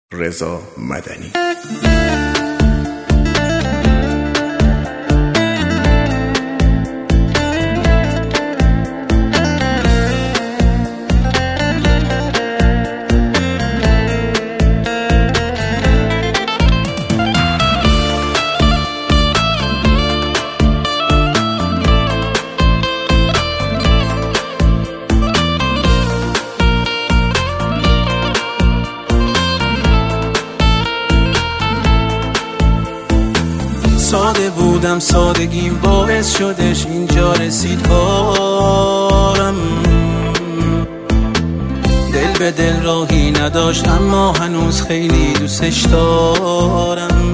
رضا مدنی. ساده بودم، سادگیم باعث شدش اینجا رسید کارم. دل به دل راهی نداشت اما هنوز خیلی دوستش دارم.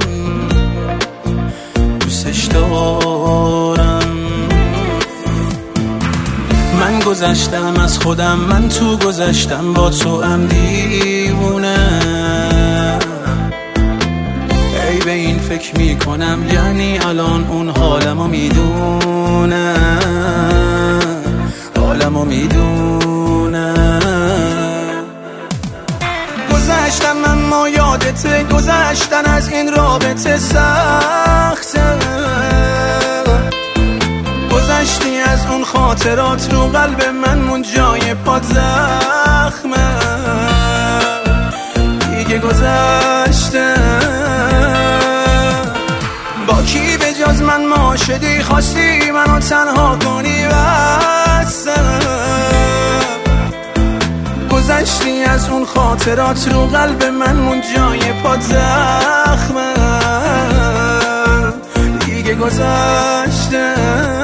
من گذشتم از خودم، من تو گذشتم با تو هم دیوونه. به این فکر میکنم یعنی الان اون حالمو میدونه، گذشتم اما یادته، گذشتن از این رابطه سخته. گذشتی از اون خاطرات، رو قلب من مون جای پات زخمه. دیگه گذشته، با کی به جز من معاشقی خواستی منو تنها کنی بسته. گذشتی از اون خاطرات، رو قلب من مون جای پات زخمه. دیگه گذشته.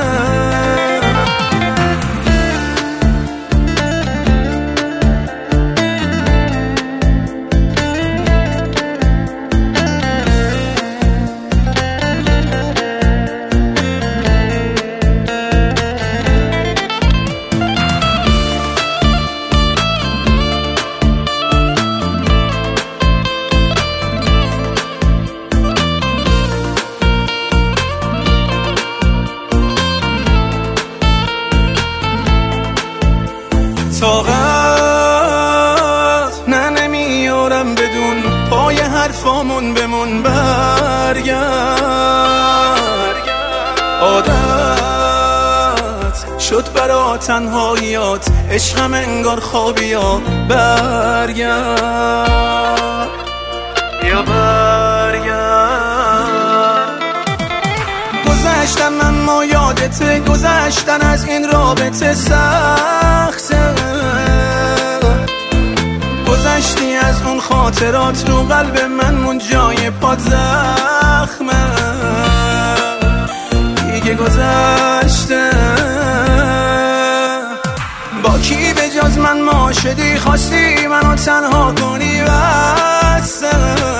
طاقت نمیارم بدون پای حرفامون بمون برگرد. عادت شد برا تنهاییات، عشقم انگار خوابیا. برگرد یا برگرد. گذشتم اما یادته، گذشتن از این رابطه سخته. گذشتی از اون خاطرات، رو قلب من مون جای پات زخمه. دیگه گذشته، با کی به جز من معاشقی خواستی منو تنها کنی بسته.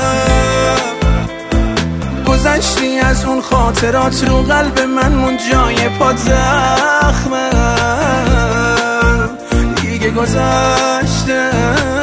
گذشتی از اون خاطرات، رو قلب من مون جای پات زخمه. دیگه گذشته.